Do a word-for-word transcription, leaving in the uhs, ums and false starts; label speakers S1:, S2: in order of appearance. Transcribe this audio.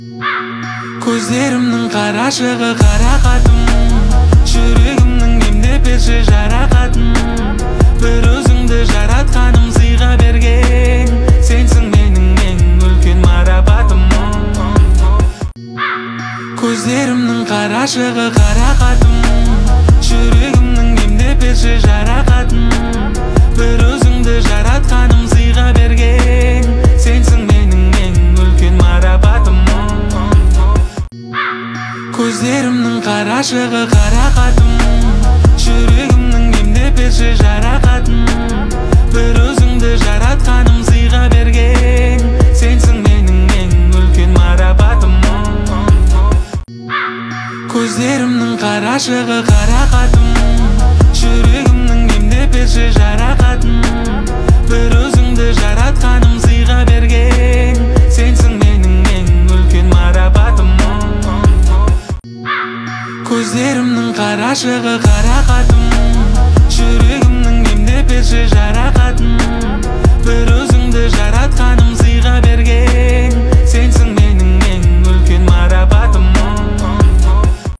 S1: Көздерімнің қарашығы қарақатым, жүрегімнің емдеп берші жарақатын. Бір өзіңді жаратқаным сыйға берген, сенсің менің ең үлкен марапатым. Көздерімнің қарашығы қарақатым, жүрегімнің емдеп берші жарақатын. Бір өзіңді жаратқаным сыйға берген, сенсің менің ең үлкен марапатым. Көздерімнің қарашығы қарақатым, жүрегімнің емдеп берші жарақатын. Бір өзіңді жаратқаным сыйға берген, сенсің менің ең үлкен марапатым. Көздерімнің қарашығы қарақатым, жүрегімнің емдеп берші жарақатын. Бір өзіңді жаратқаным сыйға берген, сенсің менің ең үлкен марапатым. Көздерімнің қарашығы қарақатым, жүрегімнің емдеп берші